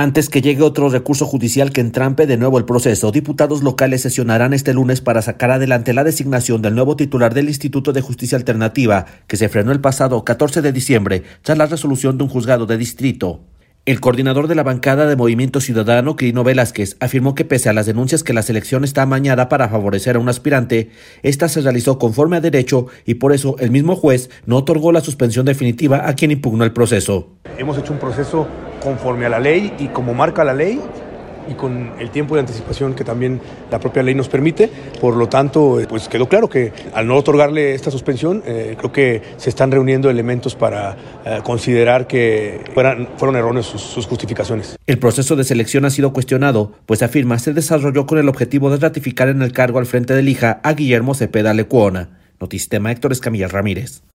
Antes que llegue otro recurso judicial que entrampe de nuevo el proceso, diputados locales sesionarán este lunes para sacar adelante la designación del nuevo titular del Instituto de Justicia Alternativa, que se frenó el pasado 14 de diciembre tras la resolución de un juzgado de distrito. El coordinador de la bancada de Movimiento Ciudadano, Quirino Velázquez, afirmó que pese a las denuncias que la selección está amañada para favorecer a un aspirante, esta se realizó conforme a derecho y por eso el mismo juez no otorgó la suspensión definitiva a quien impugnó el proceso. Hemos hecho un proceso conforme a la ley y como marca la ley y con el tiempo de anticipación que también la propia ley nos permite. Por lo tanto, pues quedó claro que al no otorgarle esta suspensión, creo que se están reuniendo elementos para considerar que fueron erróneos sus justificaciones. El proceso de selección ha sido cuestionado, pues afirma se desarrolló con el objetivo de ratificar en el cargo al frente del IJA a Guillermo Cepeda Lecuona. Notisistema, Héctor Escamilla Ramírez.